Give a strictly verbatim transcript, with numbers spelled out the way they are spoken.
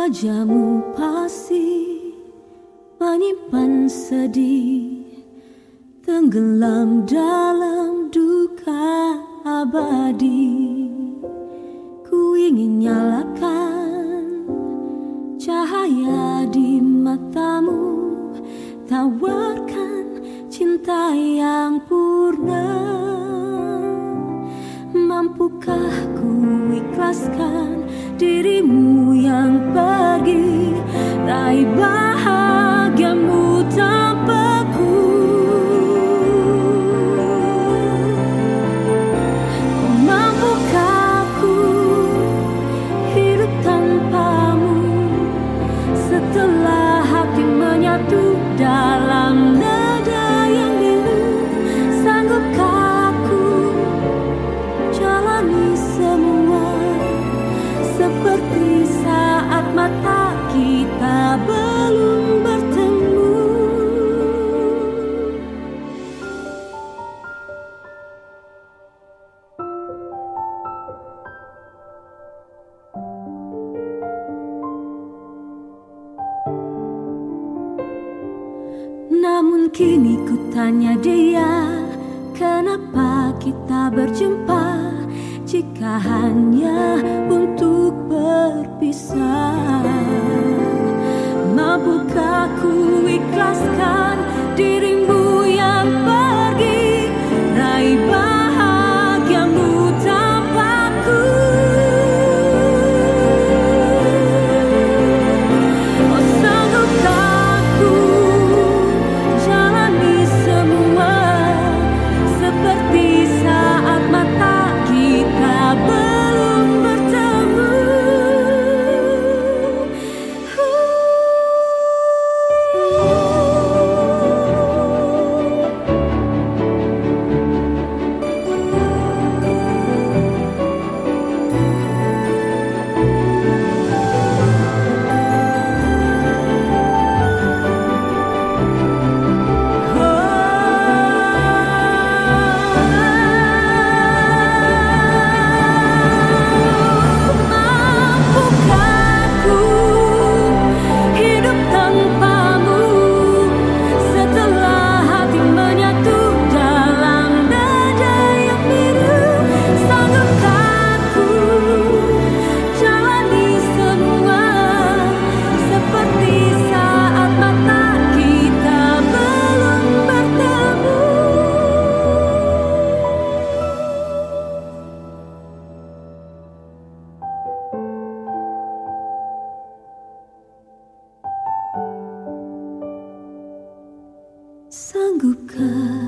Wajahmu pasti menyimpan sedih, tenggelam dalam duka abadi. Ku ingin nyalakan cahaya di matamu, tawarkan cinta yang purna. Mampukah ku ikhlaskan dirimu yang pergi, raih bahagiamu tanpaku? Mampukah ku hidup tanpamu, setelah hati menyatu dalam nada yang biru? Sanggupkah ku jalani semua seperti saat mata kita belum bertemu? Namun kini ku tanya dia, kenapa kita berjumpa jika hanya untuk berpisah? Mampukah ku ikhlaskan dirimu yang pergi, raih bahagiamu tanpaku? Oh, sanggupkah ku jalani semua seperti saat mata kita belum bertemu? Sanggupkah